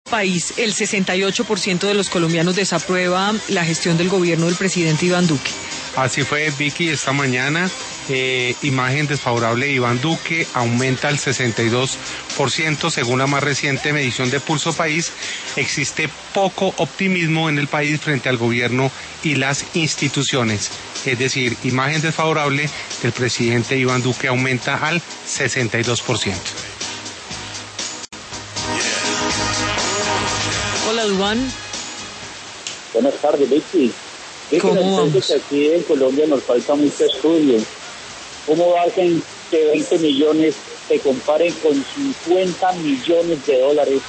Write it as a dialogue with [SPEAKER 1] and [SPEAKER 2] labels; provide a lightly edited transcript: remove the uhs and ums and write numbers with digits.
[SPEAKER 1] País, el 68% de los colombianos desaprueba la gestión del gobierno del presidente Iván Duque.
[SPEAKER 2] Así fue, Vicky, esta mañana. Imagen desfavorable de Iván Duque aumenta al 62%. Según la más reciente medición de Pulso País, existe poco optimismo en el país frente al gobierno y las instituciones. Es decir, imagen desfavorable del presidente Iván Duque aumenta al 62%.
[SPEAKER 1] Hola, Duván.
[SPEAKER 3] Buenas tardes, Vicky.
[SPEAKER 1] ¿Cómo vamos?
[SPEAKER 3] Que aquí en Colombia nos falta mucho estudio. ¿Cómo hacen que 20 millones se comparen con 50 millones de dólares